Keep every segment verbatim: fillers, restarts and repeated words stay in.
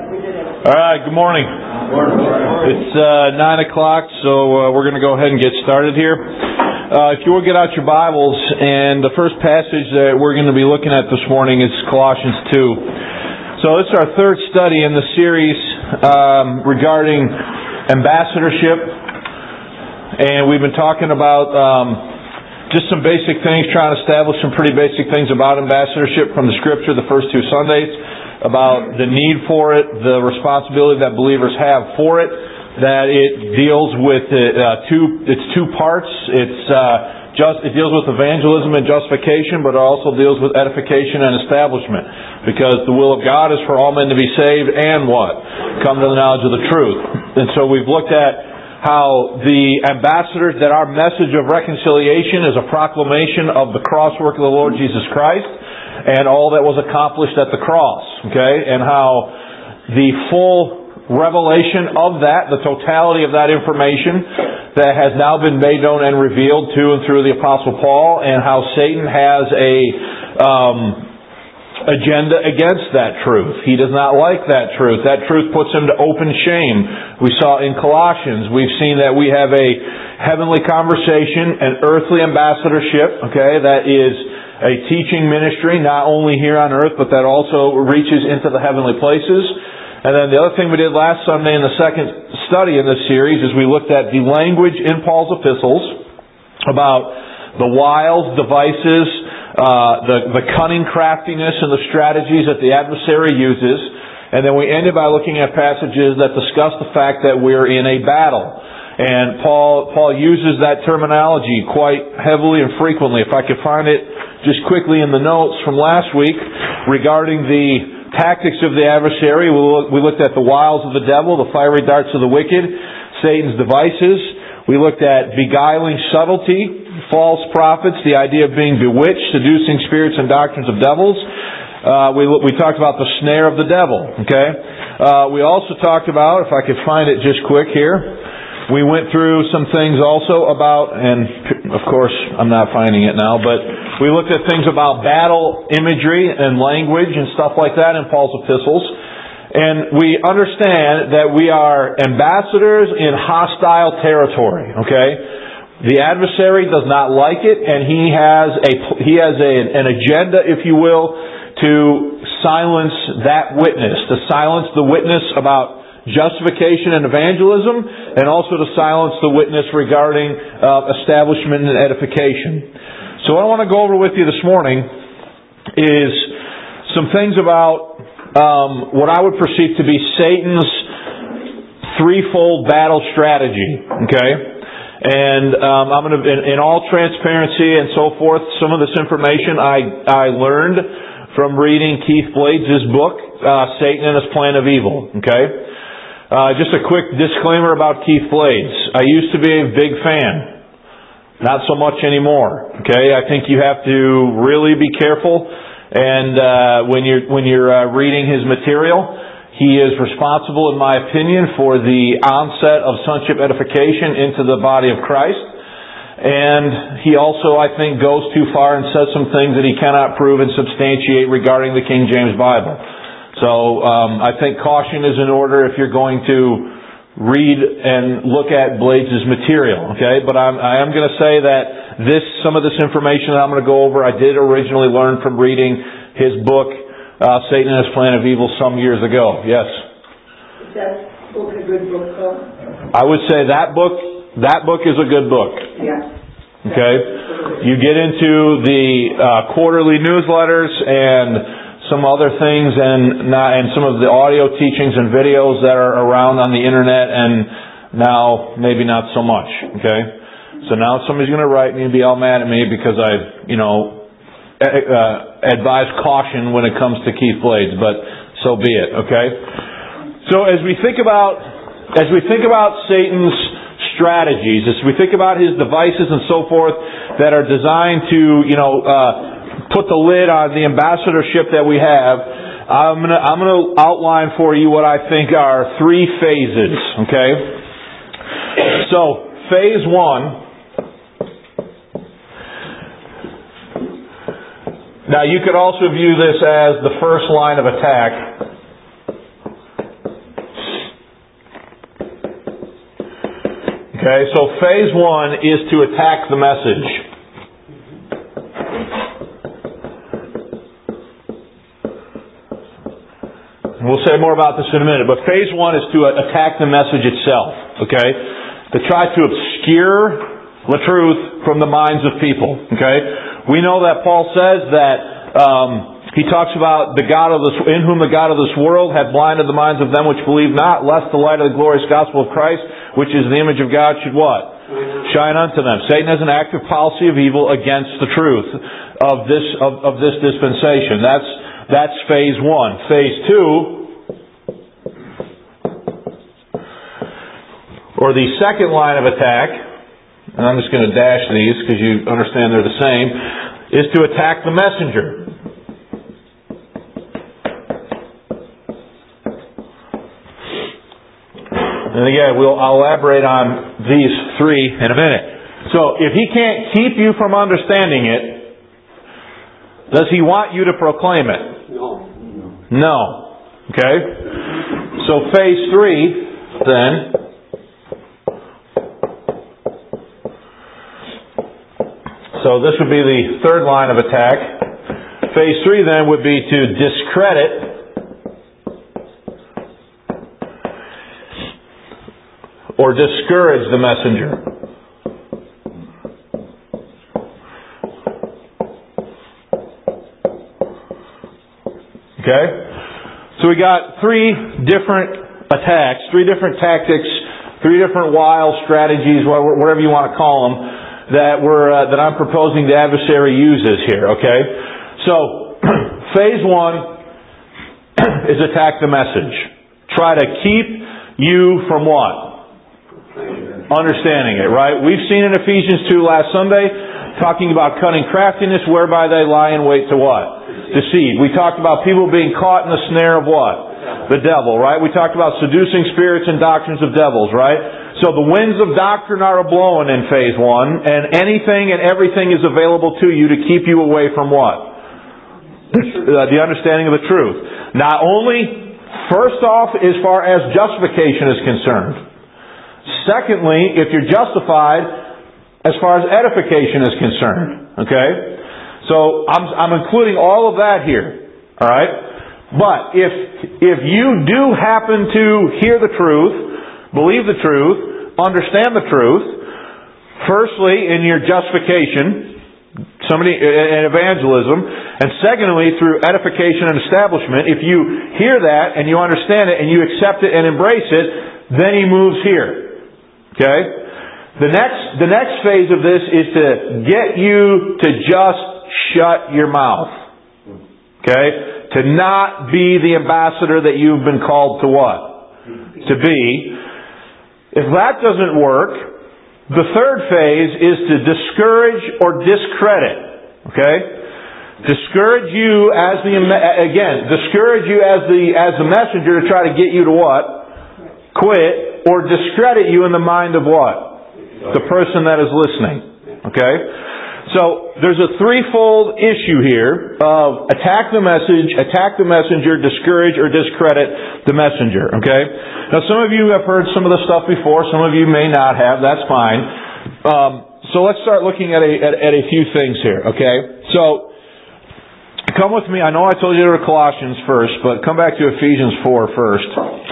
All right, good morning. It's uh, nine o'clock, so uh, we're going to go ahead and get started here. Uh, if you will get out your Bibles, and the first passage that we're going to be looking at this morning is Colossians two. So this is our third study in the series um, regarding ambassadorship, and we've been talking about um, just some basic things, trying to establish some pretty basic things about ambassadorship from the Scripture the first two Sundays, about the need for it, the responsibility that believers have for it, that it deals with uh, two, it's two parts. It's uh, just it deals with evangelism and justification, but it also deals with edification and establishment, because the will of God is for all men to be saved and what? Come to the knowledge of the truth. And so we've looked at how the ambassadors, that our message of reconciliation is a proclamation of the cross work of the Lord Jesus Christ and all that was accomplished at the cross, okay? And how the full revelation of that, the totality of that information that has now been made known and revealed to and through the Apostle Paul, and how Satan has a um, agenda against that truth. He does not like that truth. That truth puts him to open shame. We saw in Colossians, we've seen that we have a heavenly conversation, an earthly ambassadorship, okay, that is a teaching ministry, not only here on earth, but that also reaches into the heavenly places. And then the other thing we did last Sunday in the second study in this series is we looked at the language in Paul's epistles about the wiles, devices, uh, the, the cunning craftiness and the strategies that the adversary uses. And then we ended by looking at passages that discuss the fact that we're in a battle. And Paul Paul uses that terminology quite heavily and frequently. If I could find it just quickly in the notes from last week regarding the tactics of the adversary, we looked at the wiles of the devil, the fiery darts of the wicked, Satan's devices. We looked at beguiling subtlety, false prophets, the idea of being bewitched, seducing spirits and doctrines of devils. Uh, we we talked about the snare of the devil. Okay. Uh, we also talked about, if I could find it just quick here, we went through some things also about, and of course I'm not finding it now, but we looked at things about battle imagery and language and stuff like that in Paul's epistles. And we understand that we are ambassadors in hostile territory, okay? The adversary does not like it, and he has a he has a, an agenda, if you will, to silence that witness, to silence the witness about justification and evangelism, and also to silence the witness regarding uh, establishment and edification. So what I want to go over with you this morning is some things about um, what I would perceive to be Satan's threefold battle strategy. Okay, and um, I'm going to, in, in all transparency and so forth, some of this information I I learned from reading Keith Blades' book, uh, Satan and His Plan of Evil. Okay. Uh, just a quick disclaimer about Keith Blades. I used to be a big fan. Not so much anymore. Okay, I think you have to really be careful, and uh, when you're when you're uh, reading his material, he is responsible, in my opinion, for the onset of sonship edification into the body of Christ. And he also, I think, goes too far and says some things that he cannot prove and substantiate regarding the King James Bible. So um, I think caution is in order if you're going to read and look at Blades' material. Okay, but I'm, I am going to say that this, some of this information that I'm going to go over, I did originally learn from reading his book, uh, Satan and His Plan of Evil, some years ago. Yes. Is that book a good book, though? I would say that book, that book is a good book. Yeah. Okay. You get into the uh, quarterly newsletters and some other things, and and some of the audio teachings and videos that are around on the internet, and now maybe not so much. Okay, so now somebody's going to write me and be all mad at me because I, you know, uh, advise caution when it comes to Keith Blades, but so be it. Okay, so as we think about as we think about Satan's strategies, as we think about his devices and so forth that are designed to, you know, uh, put the lid on the ambassadorship that we have, I'm going to I'm going to outline for you what I think are three phases, okay? So, phase one. Now, you could also view this as the first line of attack. Okay, so phase one is to attack the message. We'll say more about this in a minute, but phase one is to attack the message itself, okay? To try to obscure the truth from the minds of people, okay? We know that Paul says that um, he talks about the God of this, in whom the God of this world hath blinded the minds of them which believe not, lest the light of the glorious gospel of Christ, which is the image of God, should what? Shine unto them. Satan has an active policy of evil against the truth of this of, of this dispensation. That's That's phase one. Phase two, or the second line of attack, and I'm just going to dash these because you understand they're the same, is to attack the messenger. And again, we'll, I'll elaborate on these three in a minute. So, if he can't keep you from understanding it, does he want you to proclaim it? No. No. Okay? So phase three, then, so this would be the third line of attack. Phase three, then, would be to discredit or discourage the messenger. Okay? So we got three different attacks, three different tactics, three different wild strategies, whatever you want to call them, that we're uh, that I'm proposing the adversary uses here. Okay? So, phase one is attack the message. Try to keep you from what? Understanding it, right? We've seen in Ephesians two last Sunday, talking about cunning craftiness, whereby they lie in wait to what? Deceive. We talked about people being caught in the snare of what? The devil, right? We talked about seducing spirits and doctrines of devils, right? So the winds of doctrine are a-blowing in phase one, and anything and everything is available to you to keep you away from what? The, the understanding of the truth. Not only, first off, as far as justification is concerned. Secondly, if you're justified, as far as edification is concerned. Okay? So, I'm, I'm including all of that here. Alright? But, if, if you do happen to hear the truth, believe the truth, understand the truth, firstly, in your justification, somebody, in evangelism, and secondly, through edification and establishment, if you hear that, and you understand it, and you accept it and embrace it, then he moves here. Okay? The next, the next phase of this is to get you to just shut your mouth. Okay? To not be the ambassador that you've been called to what? To be. If that doesn't work, the third phase is to discourage or discredit. Okay? Discourage you as the, again, discourage you as the, as the messenger to try to get you to what? Quit. Or discredit you in the mind of what? The person that is listening. Okay? So, there's a threefold issue here of attack the message, attack the messenger, discourage or discredit the messenger. Okay? Now, some of you have heard some of the stuff before, some of you may not have, that's fine. Um, so let's start looking at a, at, at a few things here, okay? So, come with me, I know I told you to go to Colossians first, but come back to Ephesians four first.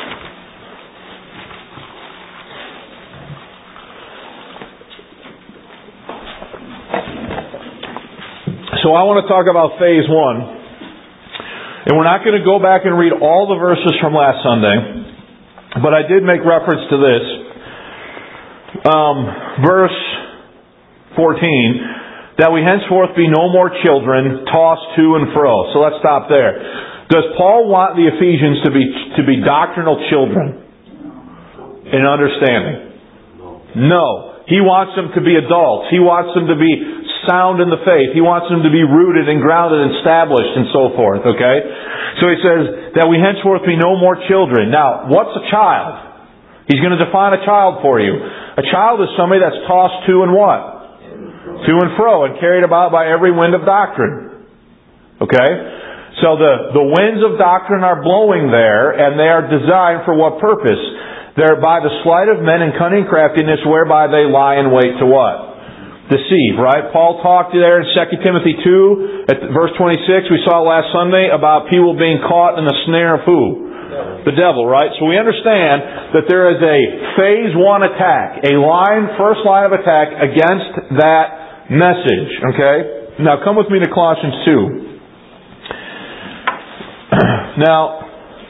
So I want to talk about phase one. And we're not going to go back and read all the verses from last Sunday. But I did make reference to this. Um, verse fourteen. That we henceforth be no more children, tossed to and fro. So let's stop there. Does Paul want the Ephesians to be to be doctrinal children in understanding? No. He wants them to be adults. He wants them to be sound in the faith. He wants them to be rooted and grounded and established and so forth. Okay? So he says that we henceforth be no more children. Now, what's a child? He's going to define a child for you. A child is somebody that's tossed to and what? To and fro and carried about by every wind of doctrine. Okay? So the, the winds of doctrine are blowing there, and they are designed for what purpose? They're by the sleight of men and cunning craftiness whereby they lie in wait to what? Deceive, right? Paul talked there in Second Timothy two, at verse twenty-six, we saw last Sunday about people being caught in the snare of who? The devil, right? So we understand that there is a phase one attack, a line, first line of attack against that message, okay? Now come with me to Colossians two. Now,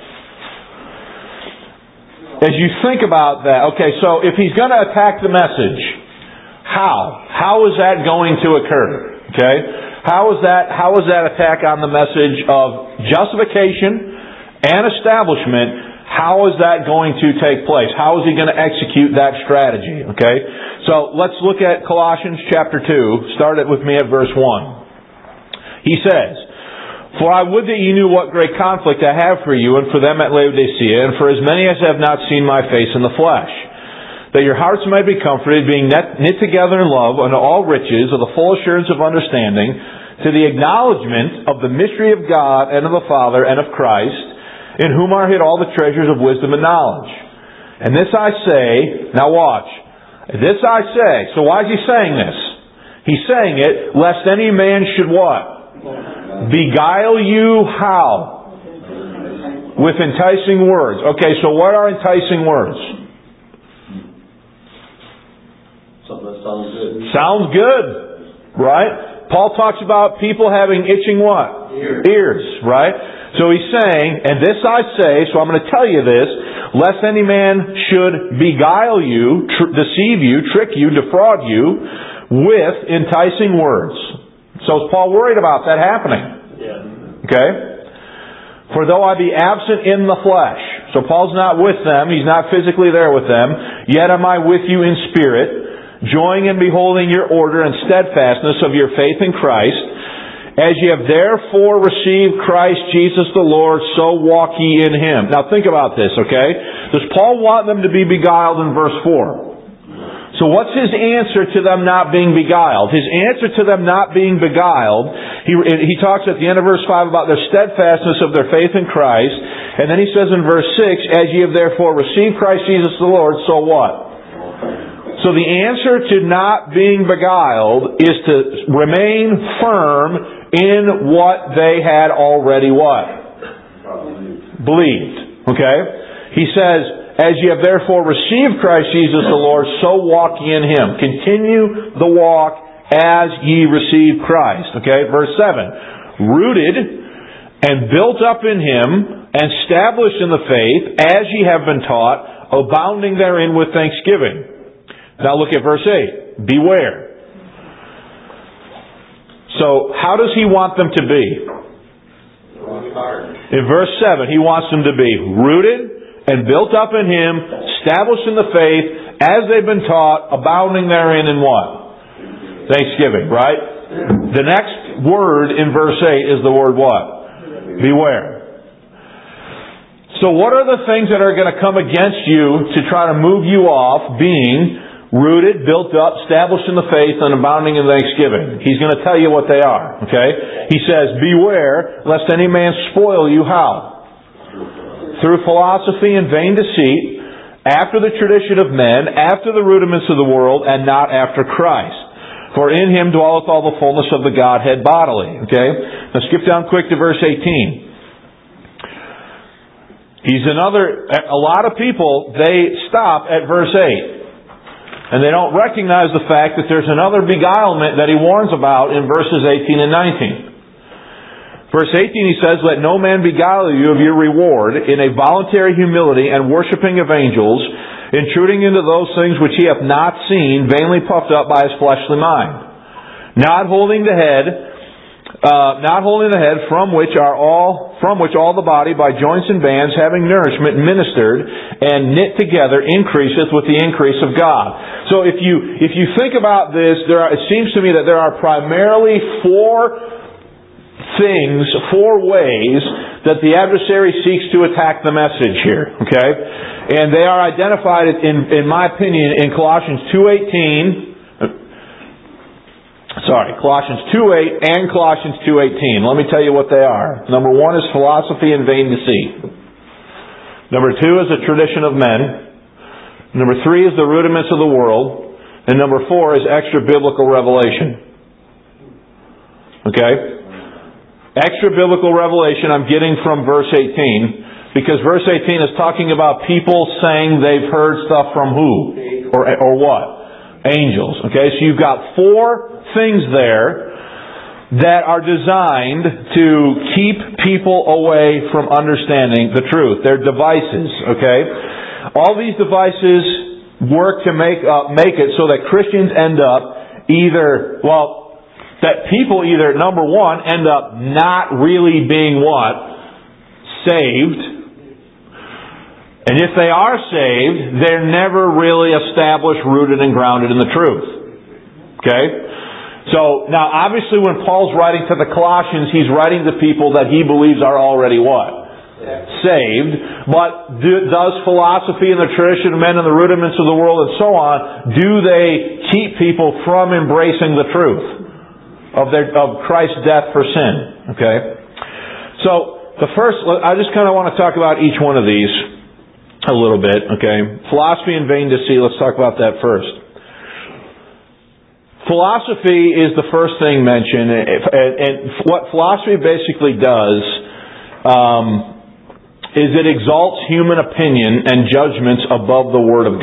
as you think about that, okay, so if he's going to attack the message, how? How is that going to occur? Okay? How is that, how is that attack on the message of justification and establishment, how is that going to take place? How is he going to execute that strategy? Okay? So let's look at Colossians chapter two. Start it with me at verse one. He says, "For I would that you knew what great conflict I have for you and for them at Laodicea, and for as many as have not seen my face in the flesh, that your hearts might be comforted, being knit together in love unto all riches of the full assurance of understanding, to the acknowledgement of the mystery of God and of the Father and of Christ, in whom are hid all the treasures of wisdom and knowledge. And this I say," now watch, "this I say," so why is he saying this? He's saying it, "lest any man should" what? "Beguile you" how? With enticing words. Okay, so what are enticing words? Something that sounds good. Sounds good, right? Paul talks about people having itching what? Ears. Ears, right? So he's saying, "And this I say," so I'm going to tell you this, "lest any man should beguile you, tr- deceive you, trick you, defraud you, with enticing words." So is Paul worried about that happening? Yeah. Okay? "For though I be absent in the flesh," so Paul's not with them, he's not physically there with them, "yet am I with you in spirit, joying and beholding your order and steadfastness of your faith in Christ. As ye have therefore received Christ Jesus the Lord, so walk ye in Him." Now think about this, okay? Does Paul want them to be beguiled in verse four? So what's his answer to them not being beguiled? His answer to them not being beguiled, he, he talks at the end of verse five about their steadfastness of their faith in Christ. And then he says in verse six, "As ye have therefore received Christ Jesus the Lord, so what?" So the answer to not being beguiled is to remain firm in what they had already what? Believed. Okay? He says, "As ye have therefore received Christ Jesus the Lord, so walk ye in Him." Continue the walk as ye receive Christ. Okay? Verse seven. "Rooted and built up in Him, and established in the faith, as ye have been taught, abounding therein with thanksgiving." Now look at verse eight. "Beware." So how does he want them to be? In verse seven, he wants them to be rooted and built up in Him, established in the faith, as they've been taught, abounding therein in what? Thanksgiving, right? The next word in verse eight is the word what? Beware. So what are the things that are going to come against you to try to move you off being rooted, built up, established in the faith, and abounding in thanksgiving? He's going to tell you what they are. Okay? He says, "Beware, lest any man spoil you." How? "Through philosophy and vain deceit, after the tradition of men, after the rudiments of the world, and not after Christ. For in Him dwelleth all the fullness of the Godhead bodily." Okay? Now skip down quick to verse eighteen. He's another, a lot of people, they stop at verse eight. And they don't recognize the fact that there's another beguilement that he warns about in verses eighteen and nineteen. Verse eighteen he says, "Let no man beguile you of your reward in a voluntary humility and worshipping of angels, intruding into those things which he hath not seen, vainly puffed up by his fleshly mind. Not holding the head, uh, not holding the head from which are all, from which all the body by joints and bands, having nourishment ministered and knit together, increaseth with the increase of God." So if you if you think about this, there are, it seems to me that there are primarily four things, four ways that the adversary seeks to attack the message here. Okay, and they are identified in in my opinion in Colossians two eighteen. Sorry, Colossians two eight and Colossians two eighteen. Let me tell you what they are. Number one is philosophy and vain deceit. Number two is a tradition of men. Number three is the rudiments of the world. And number four is extra-biblical revelation. Okay? Extra-biblical revelation I'm getting from verse eighteen, because verse eighteen is talking about people saying they've heard stuff from who? Or, or what? Angels. Okay? So you've got four things there that are designed to keep people away from understanding the truth. They're devices. Okay? All these devices work to make uh, make it so that Christians end up either, well, that people either, number one, end up not really being what? Saved. And if they are saved, they're never really established, rooted, and grounded in the truth. Okay? So, now obviously when Paul's writing to the Colossians, he's writing to people that he believes are already what? Saved. But do, does philosophy and the tradition of men and the rudiments of the world and so on, do they keep people from embracing the truth of their of Christ's death for sin? Okay. So the first, I just kind of want to talk about each one of these a little bit. Okay. Philosophy and vain deceit. Let's talk about that first. Philosophy is the first thing mentioned, and what philosophy basically does. Um, is it exalts human opinion and judgments above the Word of God.